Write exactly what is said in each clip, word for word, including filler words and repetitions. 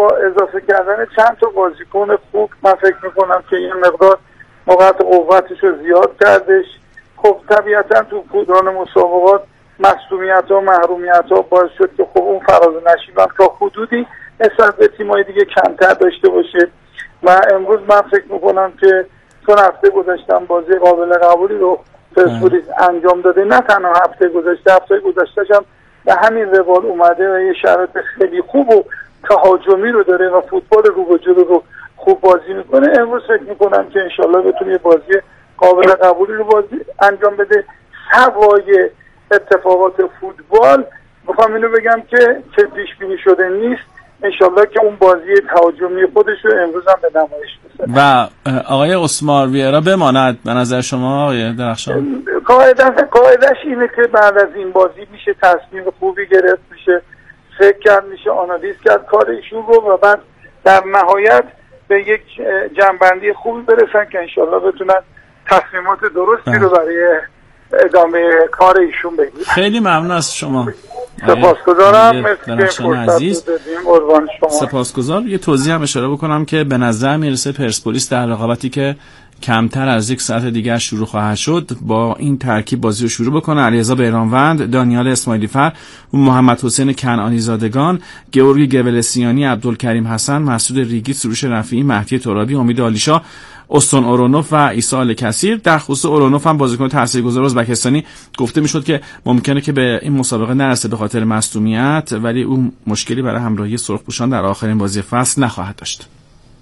با اضافه کردن چند تا بازیکن خوب من فکر میکنم که این مقدار موقعیت قوتش رو زیاد کردش. خب طبیعتا تو پودران مسابقات مصدومیت ها محرومیت ها باعث شد که خب اون فراز و نشیبم تا حدودی نسبت به تیم‌های دیگه کمتر داشته باشه و امروز من فکر میکنم که چون هفته گذاشتم بازی قابل قبولی رو پرسپولیس انجام داده، نه تنها هفته گذشته، هفته گذشته‌ش هم به همین روال اومده و یه شرایط خیلی خوب و تهاجمی رو داره و فوتبال رو به جلو رو خوب بازی میکنه. امروز فکر میکنم که انشالله بتونه یه بازی قابل قبولی رو بازی انجام بده. سوای اتفاقات فوتبال میخوام اینو بگم که چه پیش بینی شده نیست، انشالله که اون بازی تهاجمی خودش رو امروز هم به نمایش بذاره. و آقای اسمار ویرا بماند به نظر شما آقای درخشان؟ قاعدش قاعدش اینه که بعد از این بازی میشه تصمیم خوبی گرفت، میشه فکر کرد، میشه آنالیز کرد کار ایشون رو و بعد در نهایت به یک جنبندی خوبی برسن که انشالله بتونن تصمیمات درستی رو برای ادامه کار ایشون بگیرن. خیلی ممنون از شما. سپاسگزارم. مرسی عزیز. سپاسگزار. یه توضیح هم اشاره بکنم که به نظر میرسه پرسپولیس در رقابتی که کمتر از یک ساعت دیگر شروع خواهد شد با این ترکیب بازی رو شروع بکنه: علیرضا بهرانوند، دانیال اسماعیلی فر، محمد حسین کنعانی زادگان، گیورگی گولسیانی، عبدالکریم حسن، مسعود ریگی، سروش رفیعی، مهدی ترابی، امید عالیشاه، استون اورونوف و عیسی آل‌کثیر. در خصوص اورونوف هم بازیکن تاثیرگذار ازبکستانی گفته میشد که ممکنه که به این مسابقه نرسه به خاطر مصدومیت، ولی اون مشکلی برای همراهی سرخپوشان در آخرین بازی فصل نخواهد داشت.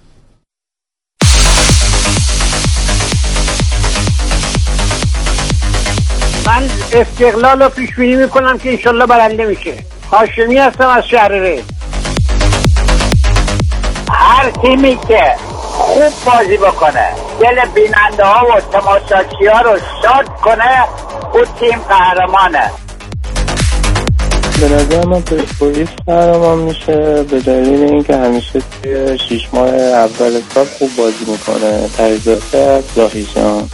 من استقلال رو پیش بینی میکنم که انشالله برنده میشه. هاشمی هستم از شهرره. هر تیمی که خوب بازی بکنه، دل بیننده ها و تماشاچی ها رو شاد کنه، اون تیم قهرمانه. به نظر من پرسپولیس قهرمان میشه به دلیل اینکه همیشه توی شیش ماه اول سال خوب بازی میکنه. تجربه از لاهیجان.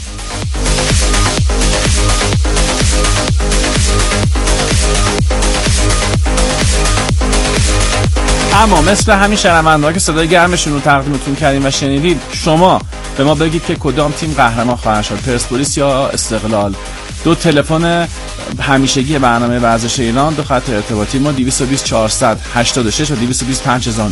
اما مثل همین شنونده‌ها که صدای گرمشون رو تقدیمتون کردیم و شنیدید، شما به ما بگید که کدام تیم قهرمان خواهد شد، پرسپولیس یا استقلال. دو تلفن همیشگی برنامه ورزش ایران، دو خط ارتباطی ما دویست و بیست چهارصد هشتاد و شش و دویست و بیست پنج هزار.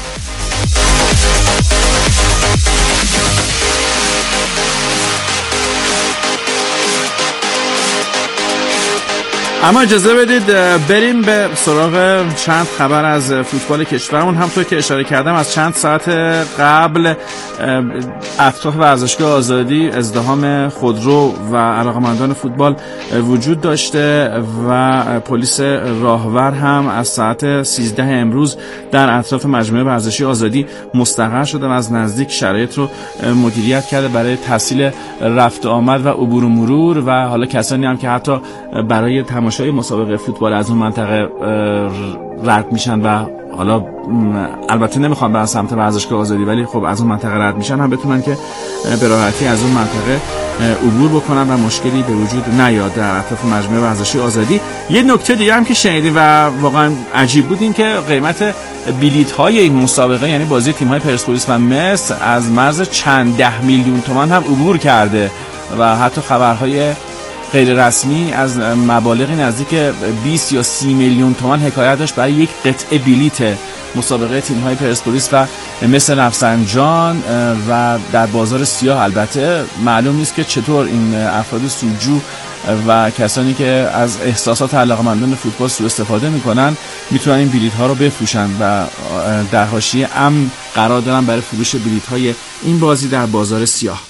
اما اجازه بدید بریم به سراغ چند خبر از فوتبال کشورمون. همونطور که اشاره کردم از چند ساعت قبل اطراف ورزشگاه آزادی ازدحام خودرو و علاقه‌مندان فوتبال وجود داشته و پلیس راهور هم از ساعت سیزده امروز در اطراف مجموعه ورزشی آزادی مستقر شده و از نزدیک شرایط رو مدیریت کرده برای تسهیل رفت آمد و عبور و مرور و حالا کسانی هم که حتی برای تماشای مسابقه فوتبال از اون منطقه رد میشن و حالا البته نمیخوام برن سمت ورزشگاه آزادی ولی خب از اون منطقه رد میشن هم بتونن که به راحتی از اون منطقه عبور بکنن و مشکلی به وجود نیاد در اطراف مجموعه ورزشی آزادی. یه نکته دیگه هم که شنیدیم و واقعا عجیب بود این که قیمت بلیط های این مسابقه، یعنی بازی تیم های پرسپولیس و مس، از مرز چند ده میلیون تومان هم عبور کرده و حتی خبرهای غیر رسمی از مبالغی نزدیک بیست یا سی میلیون تومان حکایت داشت برای یک قطعه بلیت مسابقه تیم‌های پرسپولیس و مس رفسنجان و در بازار سیاه. البته معلوم نیست که چطور این افراد سودجو و کسانی که از احساسات علاقه‌مندان فوتبال سوء استفاده میکنن میتونن این بلیط ها رو بفروشن و در حاشیه امن قرار دارن برای فروش بلیط های این بازی در بازار سیاه.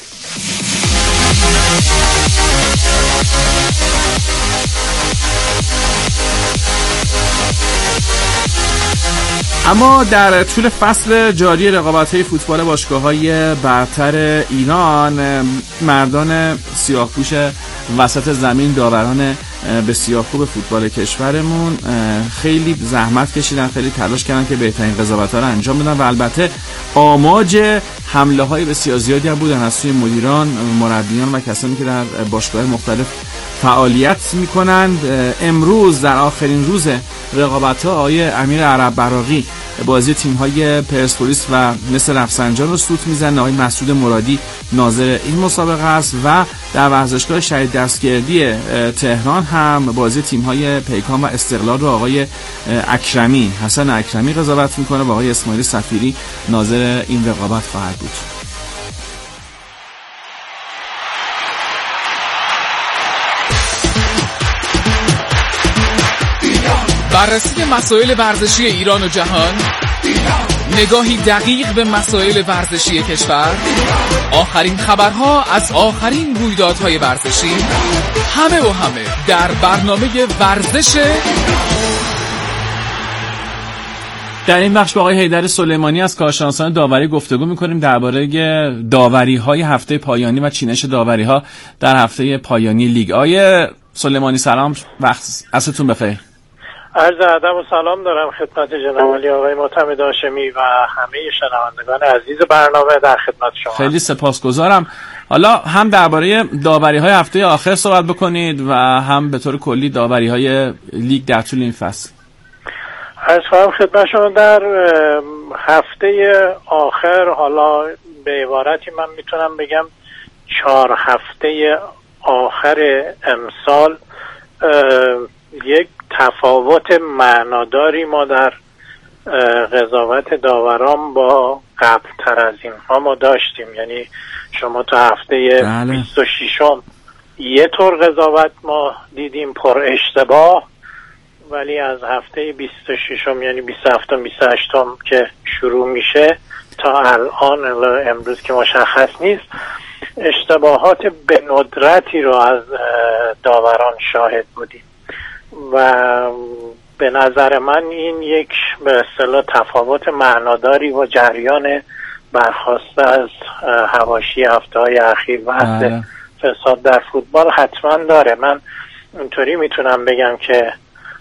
اما در طول فصل جاری رقابت‌های فوتبال باشگاه‌های برتر ایران، مردان سیاه‌پوش وسط زمین، داوران بسیار خوب فوتبال کشورمون خیلی زحمت کشیدن، خیلی تلاش کردن که بهترین قضاوت‌ها رو انجام بدن و البته آماج حمله‌های بسیار زیادی هم بودن از سوی مدیران، مربیان و کسانی که در باشگاه‌های مختلف فعالیت میکنند. امروز در آخرین روز رقابت‌ها آقای امیر عرب براقی بازی تیم‌های پرسپولیس و مثل رفسنجان رو سوت میزنه. آقای مسعود مرادی ناظر این مسابقه است و در ورزشگاه شهید دستگردی تهران هم بازی تیم‌های پیکان و استقلال رو آقای اکرمی حسن اکرمی قضاوت میکنه و آقای اسماعیل صفیری ناظر این رقابت خواهد بود. بررسی مسائل ورزشی ایران و جهان، نگاهی دقیق به مسائل ورزشی کشور، آخرین خبرها از آخرین رویدادهای ورزشی، همه و همه در برنامه ورزش. در این بخش با آقای حیدر سلیمانی از کارشناسان داوری گفتگو می‌کنیم درباره داوری‌های هفته پایانی و چینش داوری‌ها در هفته پایانی لیگ. آقای سلیمانی سلام، وقت عصرتون بخیر. عرض ادب و سلام دارم خدمت جناب علی آقای معتمد هاشمی و همه شنوندگان عزیز برنامه. در خدمت شما. خیلی سپاسگزارم. حالا هم درباره داوری‌های هفته آخر صحبت بکنید و هم به طور کلی داوری‌های لیگ در طول این فصل. عرض کنم خدمت شما در هفته آخر، حالا به عبارتی من میتونم بگم چهار هفته آخر امسال، یک تفاوت معناداری ما در قضاوت داوران با قبل تر از این ها ما داشتیم. یعنی شما تا هفته بله. بیست و ششم یه طور قضاوت ما دیدیم پر اشتباه، ولی از هفته بیست و ششم یعنی بیست و هفتم بیست و هشتم که شروع میشه تا الان امروز که مشخص نیست، اشتباهات به ندرتی رو از داوران شاهد بودیم و به نظر من این یک به اصطلاح تفاوت معناداری و جریان برخواسته از حواشی هفته‌های اخیر بحث فساد در فوتبال حتما داره. من اینطوری میتونم بگم که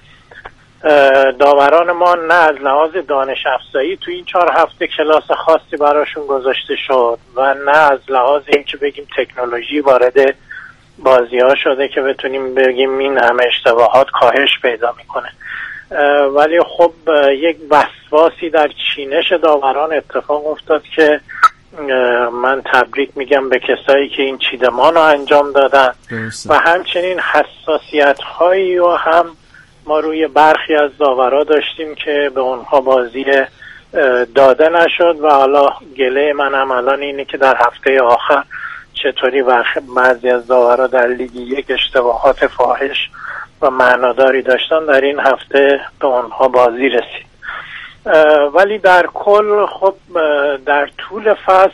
داوران ما نه از لحاظ دانش افزایی تو این چهار هفته کلاس خاصی براشون گذاشته شد و نه از لحاظ اینکه بگیم تکنولوژی وارد بازی ها شده که بتونیم بگیم این همه اشتباهات کاهش پیدا میکنه. ولی خب یک وسواسی در چینش داوران اتفاق افتاد که من تبریک میگم به کسایی که این چیدمان رو انجام دادن و همچنین حساسیت هایی رو هم ما روی برخی از داورا داشتیم که به اونها بازی داده نشد و حالا گله من هم الان اینه که در هفته آخر چطوری بعضی از داورا در لیگ یک اشتباهات فاحش و معناداری داشتن، در این هفته به اونها بازی رسید. ولی در کل خب در طول فصل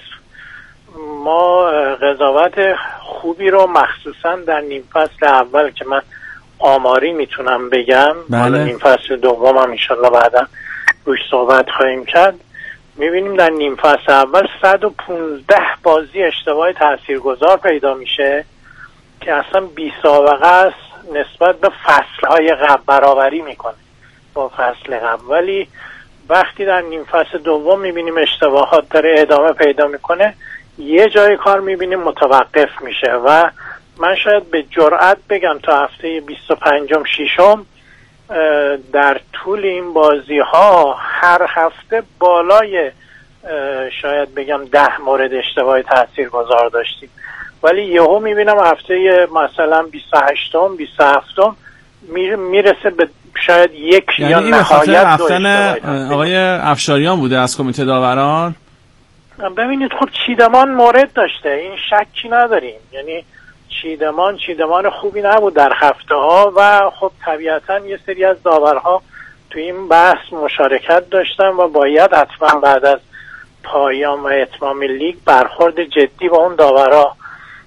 ما قضاوت خوبی رو مخصوصا در نیم فصل اول که من آماری میتونم بگم، بله. نیم فصل دوم هم انشالله بعدا روش صحبت خواهیم کرد، میبینیم در نیم فصل اول صد و پانزده بازی اشتباه تاثیرگذار پیدا میشه که اصلا بی سابقه است نسبت به فصلهای قبل، برابری میکنه با فصل قبل. ولی وقتی در نیم فصل دوم میبینیم اشتباهات داره ادامه پیدا میکنه، یه جای کار میبینیم متوقف میشه و من شاید به جرئت بگم تا هفته بیست و پنجم ششم در طول این بازی ها هر هفته بالای شاید بگم ده مورد اشتباه تاثیرگذار داشتیم، ولی یهو میبینم هفته مثلا بیست و هشتم بیست و هفتم میرسه به شاید یک یعنی یا نهایت دو اشتباه. آقای افشاریان بوده از کمیته داوران. ببینید خب چیدمان مورد داشته، این شکی نداریم، یعنی چیدمان چیدمان خوبی نبود در هفته ها و خب طبیعتا یه سری از داورها تو این بحث مشارکت داشتن و باید حتما بعد از پایان و اتمام لیگ برخورد جدی با اون داورها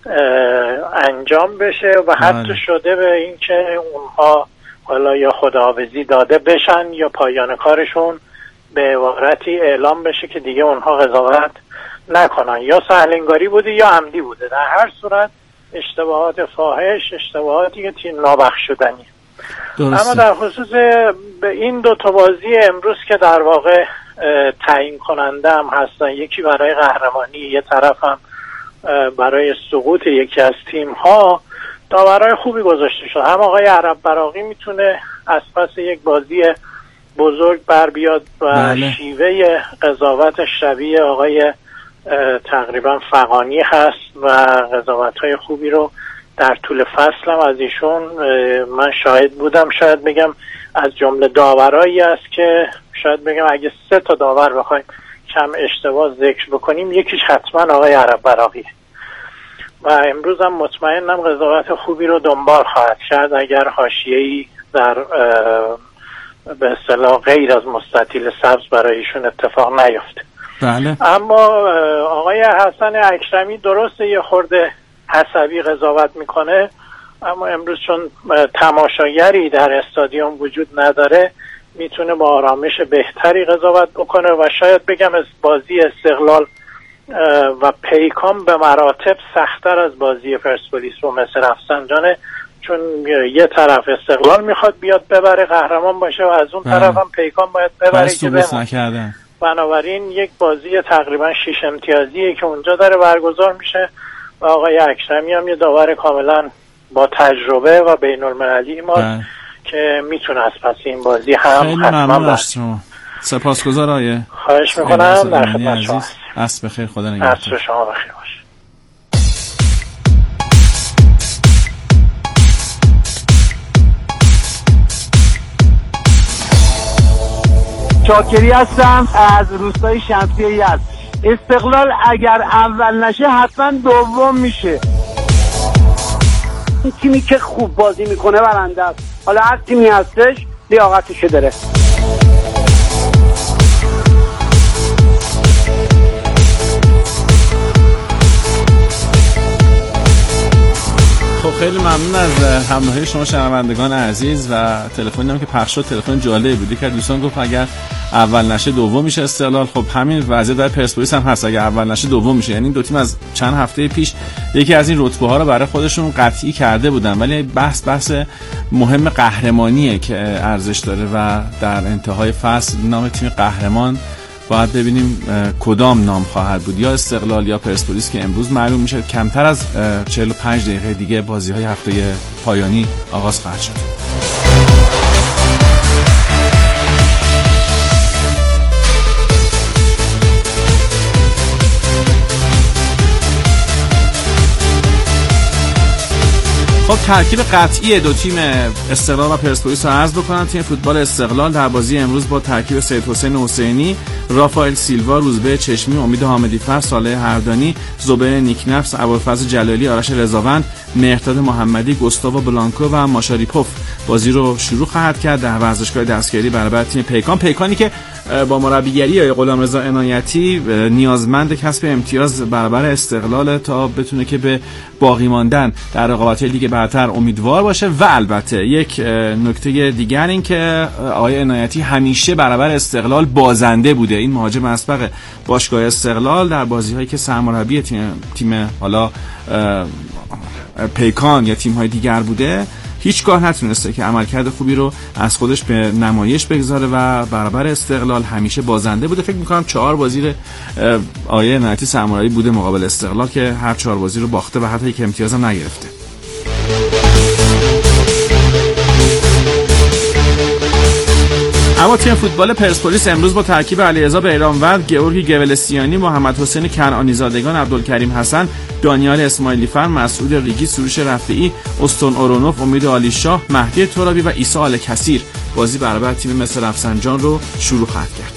انجام بشه و حتی شده به این که اونها حالا یا خداحافظی داده بشن یا پایان کارشون به عبارتی اعلام بشه که دیگه اونها قضاوت نکنن، یا سهلنگاری بوده یا عمدی بوده. در هر صورت اشتباهات فاحش، اشتباهاتی که تیم نابخشودنی. اما در خصوص به این دو تا بازی امروز که در واقع تعیین کننده هم هستن، یکی برای قهرمانی، یه طرف هم برای سقوط یکی از تیم ها، داورای خوبی گذاشته شد. هم آقای عرب براقی میتونه از پس یک بازی بزرگ بر بیاد و بله. شیوه قضاوت شبیه آقای تقریبا فغانی هست و قضاوت‌های خوبی رو در طول فصل هم از ایشون من شاهد بودم. شاید بگم از جمله داورایی است که شاید بگم اگه سه تا داور بخوایم کم اشتباه ذکر بکنیم یکیش حتما آقای عرب براقیه و امروز هم مطمئنم قضاوت خوبی رو دنبال خواهد کرد اگر حاشیه‌ای در به اصطلاح غیر از مستطیل سبز برای ایشون اتفاق نیفته. بله. اما آقای حسن اکرمی درسته یه خورده عصبی قضاوت میکنه، اما امروز چون تماشاگری در استادیوم وجود نداره میتونه با آرامش بهتری قضاوت بکنه و شاید بگم از بازی استقلال و پیکان به مراتب سخت‌تر از بازی پرسپولیس و مصر رفسنجانه، چون یه طرف استقلال میخواد بیاد ببره قهرمان باشه و از اون طرف هم پیکان باید ببره که بمونه. بنابراین یک بازی تقریبا شش امتیازیه که اونجا داره برگزار میشه و آقای اکرمی هم یه داور کاملا با تجربه و بین المللی ما که میتونه از پس این بازی هم حتما باشه. سپاسگزار آقای. خواهش میکنم، در خدمت شما. عصر بخیر، خدا نگهدار. عصر شما بخیر باشه. شاکری هستم از روستای شمسیه یزد. استقلال اگر اول نشه حتما دوم میشه. این تیمی که خوب بازی میکنه برنده است. حالا هر تیمی هستش لیاقتشو داره. خیلی ممنون از همراهی شما شنوندگان عزیز و تلفنی هم که پخش شد تلفن جالبی بود که دوستان گفت اگر اول نشه دوم میشه استقلال. خب همین وضعیت در پرسپولیس هم هست، اگر اول نشه دوم میشه. یعنی دو تیم از چند هفته پیش یکی از این رتبه ها رو برای خودشون قطعی کرده بودن، ولی بحث بحث مهم قهرمانیه که ارزش داره و در انتهای فصل نام تیم قهرمان باید ببینیم کدام نام خواهد بود، یا استقلال یا پرسپولیس که امروز معلوم میشه. کمتر از چهل و پنج دقیقه دیگه بازی های هفته پایانی آغاز خواهد شد. خب ترکیب قطعی دو تیم استقلال و پرسپولیس رو عرض بکنم. تیم فوتبال استقلال در بازی امروز با ترکیب سید حسین حسینی، رافائل سیلوا، روزبه چشمی، امید حامدی‌فر، صالح هردانی، زبیر نیکنفس، ابوالفضل جلالی، آرش رضاوند، مهرداد محمدی، گوستاو بلانکو و ماشاریپوف بازی رو شروع خواهد کرد در ورزشگاه دستگیری برابر تیم پیکان. پیکانی که با مربیگری آقای غلامرضا عنایتی نیازمند کسب امتیاز برابر استقلال تا بتونه که به باقی ماندن در رقابت لیگ برتر امیدوار باشه. و البته یک نکته دیگر این که آقای عنایتی همیشه برابر استقلال بازنده بوده. این مهاجم اسبق باشگاه استقلال در بازی‌هایی که سرمربی تیم تیم حالا پیکان یا تیم‌های دیگر بوده هیچگاه نتونسته که عملکرد خوبی رو از خودش به نمایش بگذاره و برابر استقلال همیشه بازنده بوده. فکر می‌کنم چهار بازی رو آقای عنایتی سرمربی بوده مقابل استقلال که هر چهار بازی رو باخته و حتی یک امتیاز هم نگرفته. اما تیم فوتبال پرسپولیس امروز با ترکیب علیرضا بیرانوند، گیورگی گولسیانی، محمد حسین کنعانی زادگان، عبدالکریم حسن، دانیال اسماعیلی فر، مسعود ریگی، سروش رفیعی، استون اورونوف، امید علی شاه، مهدی ترابی و عیسی آل کثیر بازی برابر تیم مصر رفسنجان رو شروع خواهد کرد.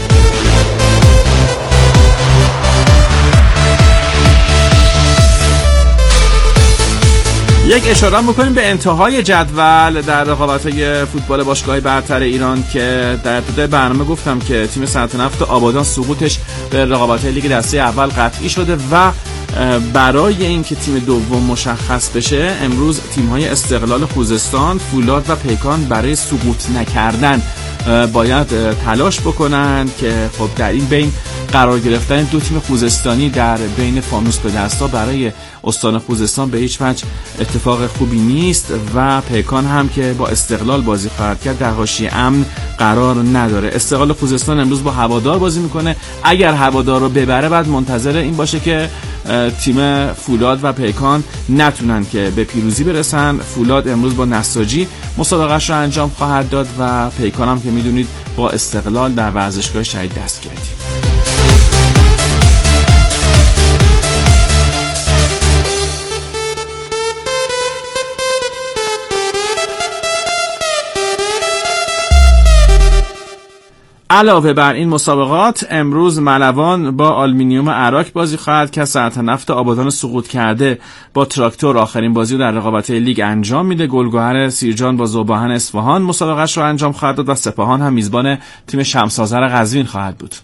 یک اشاره می‌کنیم به انتهای جدول در رقابت‌های فوتبال باشگاه برتر ایران که در ابتدای برنامه گفتم که تیم صنعت نفت آبادان سقوطش به رقابت‌های لیگ دسته اول قطعی شده و برای اینکه تیم دوم مشخص بشه امروز تیم‌های استقلال خوزستان، فولاد و پیکان برای سقوط نکردن باید تلاش بکنن که خب در این بین قرار گرفتن دو تیم خوزستانی در بین فانوس به دستا برای استان خوزستان به هیچ وجه اتفاق خوبی نیست و پیکان هم که با استقلال بازی خواهد کرد در حاشیه امن قرار نداره. استقلال خوزستان امروز با هوادار بازی میکنه، اگر هوادار رو ببره بعد منتظر این باشه که تیم فولاد و پیکان نتونن که به پیروزی برسن. فولاد امروز با نساجی مسابقهش رو انجام خواهد داد و پیکان هم که میدونید با استقلال در ورزشگاه شهید دستگیری. علاوه بر این مسابقات امروز ملوان با آلومینیوم عراق بازی خواهد که ساعت نفت آبادان سقوط کرده با تراکتور آخرین بازی رو در رقابت‌های لیگ انجام میده. گلگهر سیرجان با ذوباهن اصفهان مسابقهش رو انجام خواهد داد و سپاهان هم میزبان تیم شمس آذر قزوین خواهد بود.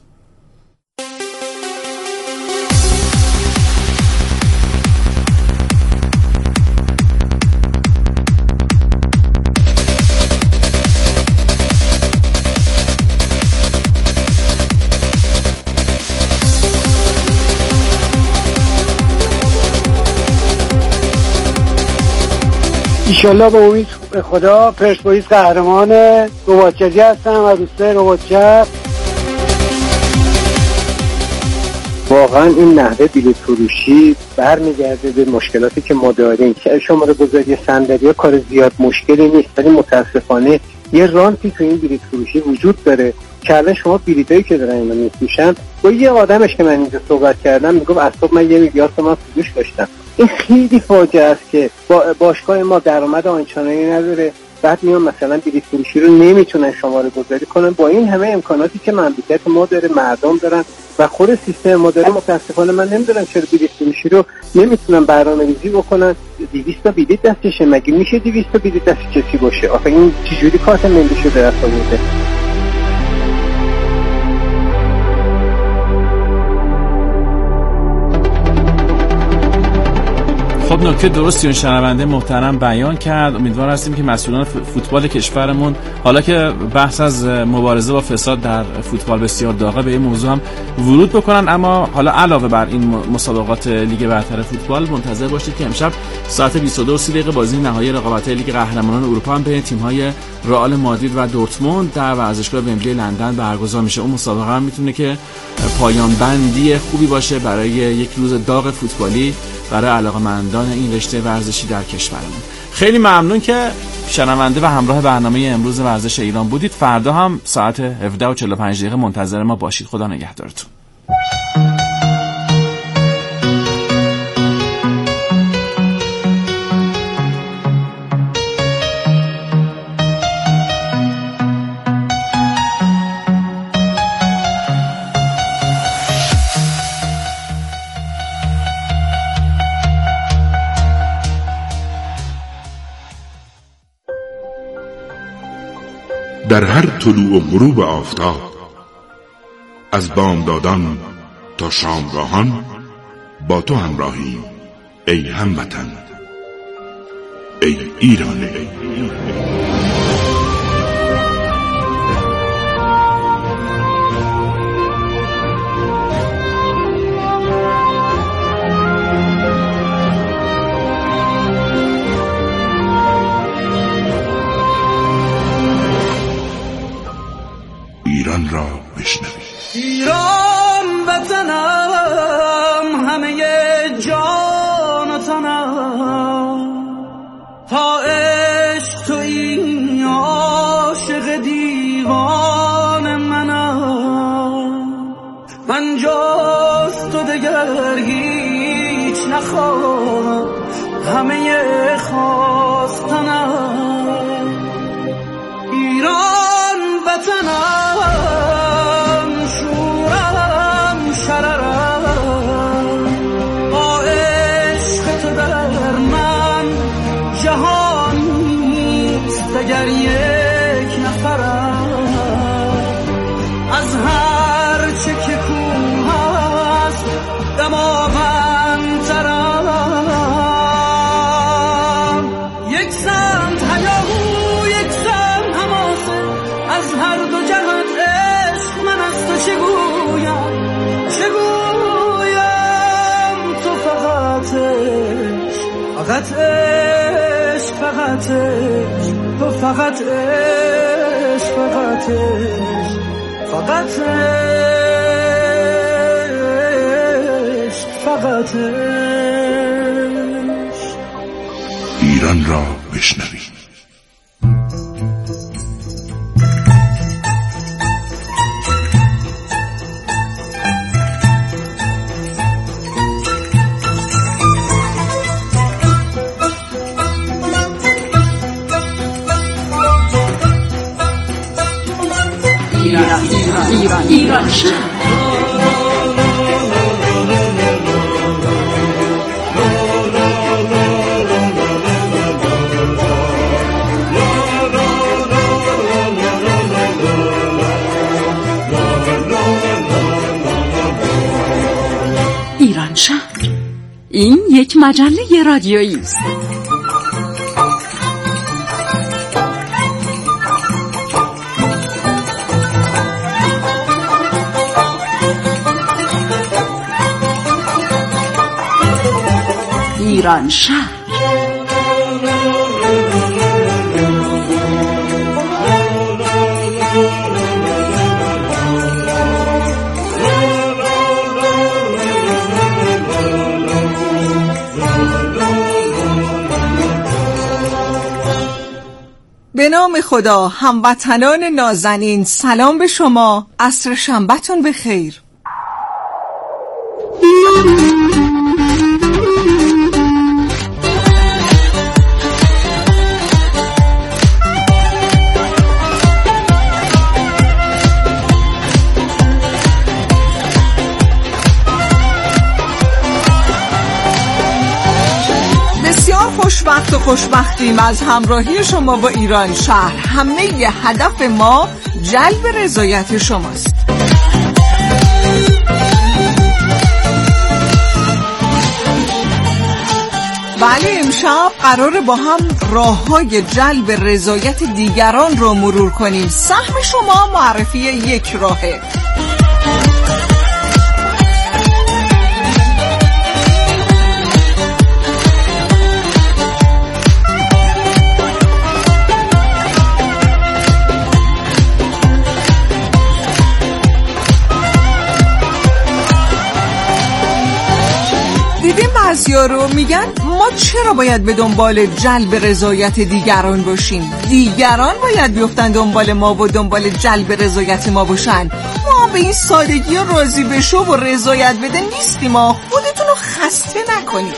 ایشالله به امید خدا پرسپولیس قهرمان. رباطچی هستم و روستای رباطچی. واقعا این نحوه بلیط فروشی برمیگرده به مشکلاتی که ما داریم که شماره گذاری صندلی‌ها کار زیاد مشکلی نیست، ولی متاسفانه یه رانتی تو این بلیط فروشی وجود داره که الان شما بلیطایی که دارن اینا میفروشن با یه آدمش که من اینجا صحبت کردم میگم از صبح من یه میلیارد تومان فروش داشتم. این خیلی فاجعه است که با باشگاه ما درآمد آنچنانی نداره، بعد میان مثلا بلیط فروشی رو نمیتونن شماره گذاری کنن با این همه امکاناتی که مملکت ما داره، مردم دارن و خود سیستم ما داره. متاسفانه من نمیدونم چرا بلیط فروشی رو نمیتونن برنامه‌ریزی بکنن. دویست تا بلیط دستشه، مگه میشه دویست تا بلیط دست کسی باشه؟ آخه این چجوری کارت ملی شده اصلا بوده؟ خب نکته درستی اون شنونده محترم بیان کرد. امیدوار هستیم که مسئولان فوتبال کشورمون حالا که بحث از مبارزه با فساد در فوتبال بسیار داغه به این موضوع هم ورود بکنن. اما حالا علاوه بر این مسابقات لیگ برتر فوتبال منتظر باشید که امشب ساعت بیست و دو و سی دقیقه بازی نهایی رقابت‌های لیگ قهرمانان اروپا هم بین تیم‌های رئال مادرید و دورتموند در ورزشگاه ومبلی لندن برگزار میشه. اون مسابقه هم میتونه که پایان بندی خوبی باشه برای یک روز داغ فوتبالی برای علاقه‌مندان این رشته ورزشی در کشورمون. خیلی ممنون که شنونده و همراه برنامه امروز ورزش ایران بودید. فردا هم ساعت هفده و چهل و پنج دقیقه منتظر ما باشید. خدا نگهدارتون. در هر طلوع و غروب آفتاب، از بامدادان تا شامگاهان با تو همراهیم ای هموطن، ای ایران. ایران را بشنوید. ایران وطنم، همه جان و تنم، تا عشق تویی عاشق دیوان منم. من جز تو دگر هیچ نخواهم، همه خواستنم. ایران وطنم، شورم شررم، با عشق تو در من جهان نیست دگر یک نفرم. از هر چه که کوه است دماغندترم. یک سمت هیاهو، یک سمت حماسه، از هر دو جهت عشق من از تو چگویم، چگویم تو فقط عشق، فقط عشق، فقط عشق، تو فقط عشق، فقط عشق، فقط عشق، فقط آتش. ایران را بشنوید. ایران ایران ایران شهر. ایران شهر، این یک مجله رادیویی است. ایران شهر. به نام خدا، هموطنان نازنین، سلام به شما. عصر شنبه‌تون بخیر. خوشبخت و خوشبختیم از همراهی شما با ایران شهر. همه ی هدف ما جلب رضایت شماست. بله، امشب قراره با هم راه‌های جلب رضایت دیگران رو مرور کنیم. سهم شما معرفی یک راهه. بعضیا رو میگن ما چرا باید به دنبال جلب رضایت دیگران باشیم؟ دیگران باید بیفتن دنبال ما و دنبال جلب رضایت ما باشن. ما به این سادگی راضی بشو و رضایت بده نیستیم. ما خودتون رو خسته نکنید.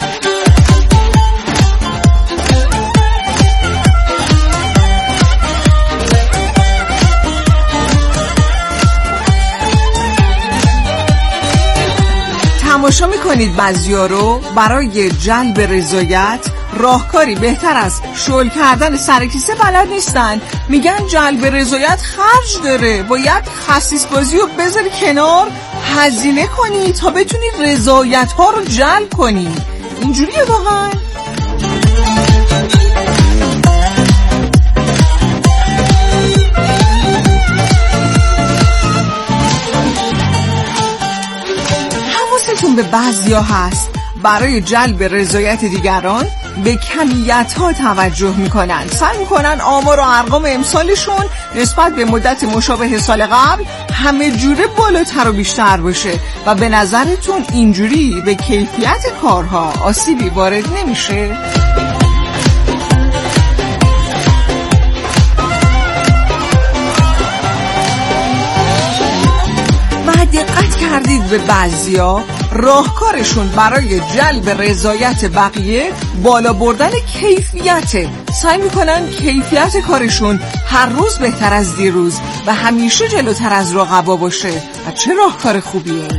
تماشا میکنید بعضیا رو برای جلب رضایت راهکاری بهتر از شل کردن سر کیسه بلد نیستن. میگن جلب رضایت خرج داره، باید خسیس بازی رو بذاری کنار، هزینه کنی تا بتونی رضایت ها رو جلب کنی. اینجوریه واقعا؟ به بعضیا هست برای جلب رضایت دیگران به کمیت ها توجه میکنن، سعی میکنن آمار و ارقام امسالشون نسبت به مدت مشابه سال قبل همه جوره بالاتر و بیشتر باشه. و به نظرتون اینجوری به کیفیت کارها آسیبی وارد نمیشه؟ دقت کردید به بعضیا راهکارشون برای جلب رضایت بقیه بالا بردن کیفیته. سعی میکنن کیفیت کارشون هر روز بهتر از دیروز و همیشه جلوتر از رقبا باشه. و چه راهکار خوبیه این؟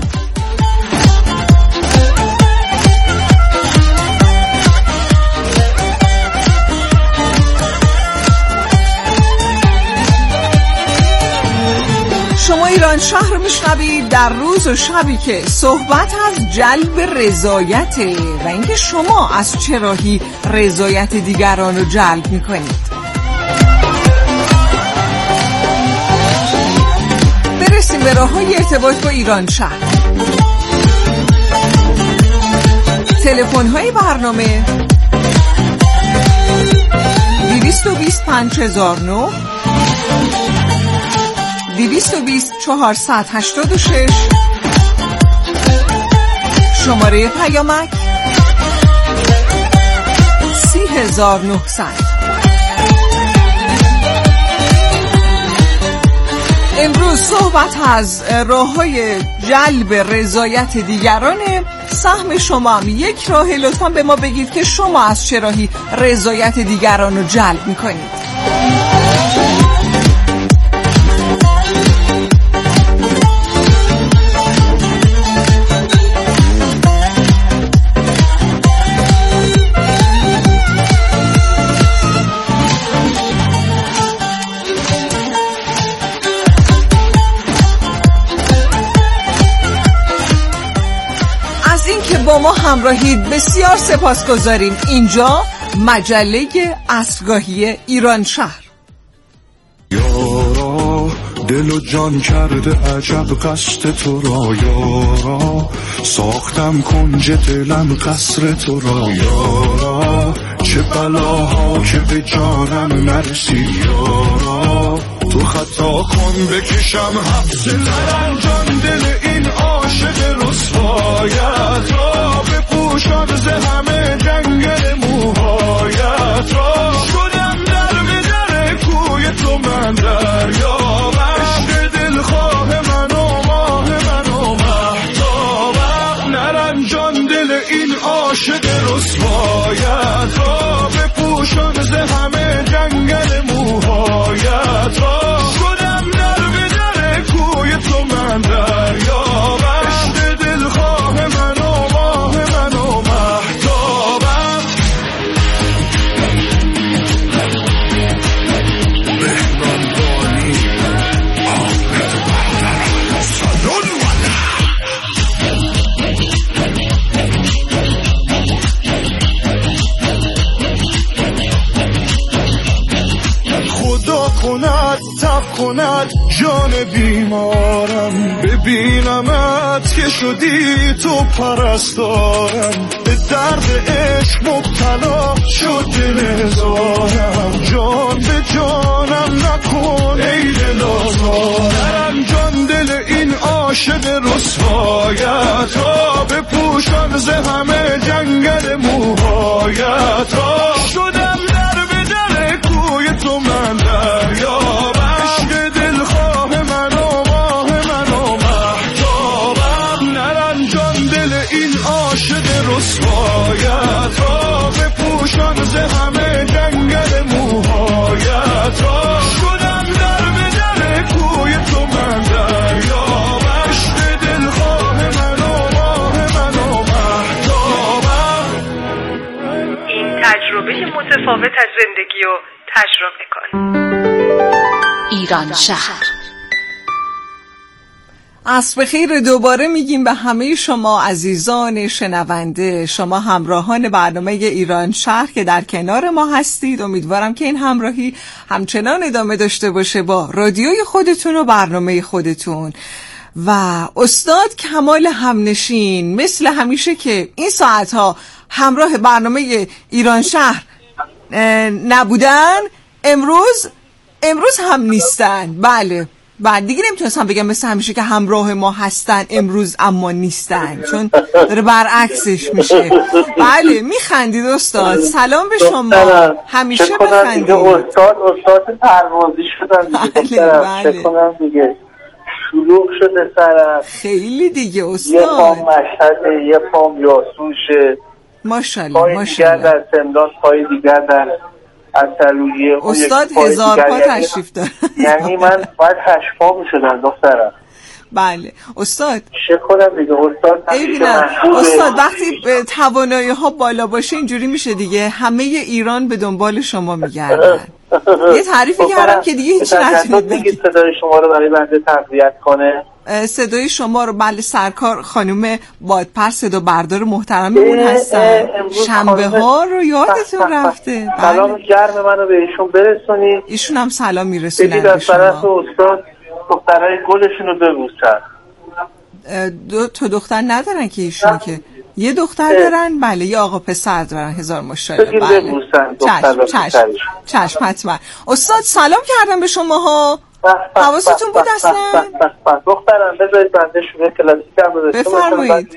شما ایران شهر رو میشنوید در روز و شبی که صحبت از جلب رضایته و اینکه شما از چه راهی رضایت دیگران رو جلب میکنید. برسیم به راه‌های ارتباط با ایران شهر. تلفن‌های برنامه دویست و بیست پنج هزار و نه، دویست و بیست چهارصد و هشتاد و شش، شماره پیامک سی هزار و نهصد. امروز صحبت از راه‌های جلب رضایت دیگرانه. سهم شما هم یک راه. لطفاً به ما بگید که شما از چه راهی رضایت دیگران رو جلب می‌کنید. با ما همراهید بسیار سپاسگزاریم. اینجا مجله عصرگاهی ایران شهر. یارا دل و جان کرده عجب قصد تو را، یارا ساختم کنج دلم قصر تو را، یارا چه بلاها که به جانم نرسی، یارا تو خطا کن بکشم حبس لرنجان دل این عاشق رسوایت را، بپوشم ز همه جنگل موهایت را، شدم در به در کوی تو من دریاب، عشق دلخواه من و ماه من و مهتابم، نرنجان دل این عاشق رسوایت را، بپوشم ز همه جنگل موهایت را، شدم در به در کوی تو من دریاب، عشق دلخواه من و ماه من و مهتابم. بهنام بانی حافظ بحر سالون خدا کند تب کند جان بیمارم، ببینمت که شدی تو پرستارم، به درد عشق مبتلا شد دل هزارم، جان به جانم نکن ای دل آزارم، جان دل این عاشق رسوایت را، بپوشم ز همه جنگل موهایت را، شدم در به در کوی تو من دریاب، عشق دلخواه من و ماه من و مهتابم، نرنجان دل این عاشق رسوایت را، بپوشان ز همه جنگل موهایت را، شدم در به در کوی تو من دریاب، عشق دلخواه من و ماه من و مهتابم. این تجربه متفاوت از زندگی رو تجربه کن. ایران شهر. عصر بخیر دوباره میگیم به همه شما عزیزان شنونده، شما همراهان برنامه ایران شهر که در کنار ما هستید. امیدوارم که این همراهی همچنان ادامه داشته باشه با رادیوی خودتون و برنامه خودتون. و استاد کمال همنشین مثل همیشه که این ساعتها همراه برنامه ایران شهر نبودن، امروز امروز هم نیستن. بله بعد دیگه نمیتونستم بگم مثل همیشه که همراه ما هستن امروز اما نیستن، چون داره برعکسش میشه. بله میخندید استاد. سلام به شما. همیشه بخندید. استاد استاد پروازی شدن دیگه. بله چه کنم دیگه، شلوغ شده سرم خیلی دیگه استاد. یه پام مشهده، یه پام یاسوشه، ماشاءالله پای دیگر در سندان، پای دیگر در اصلویه. استاد هزار پا تشریف داره. یعنی من باید هشت پا میشدن دخترم. بله استاد چه کنم دیگه استاد. استاد وقتی توانایی ها بالا باشه اینجوری میشه دیگه، همه ایران به دنبال شما میگردن. یه تعریفی کردم که دیگه هیچ نتونید بگید. صدای شما رو برای بنده تقویت کنه. صدای شما رو بله سرکار خانم بادپر صدا بردار محترممون هستن. شنبه ها رو یادتون رفته. سلام گرم منو به ایشون برسونید. ایشون هم سلام میرسونن بگید از طرف استاد دخترای گلشون رو ببوسن. دو تا دختر ندارن که ایشون که یه دختر دارن، بله یه آقا پسر دارن. هزار ماشاءالله. بله چشم چشم چشم حتما. استاد سلام کردم به شما ها، حواستون بود اصلا؟ دخترم بذارید بنده شروع کلاسیک هم رو بفرمایید.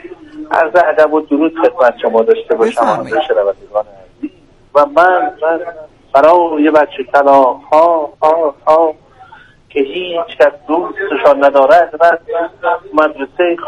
عرض ادب و درود خدمت شما داشته باشم آقای شنوندگان عزیز. و من من برای یه بچه کلاغ ها ها ها که هیچ کس دوستشان ندارد من مدرسه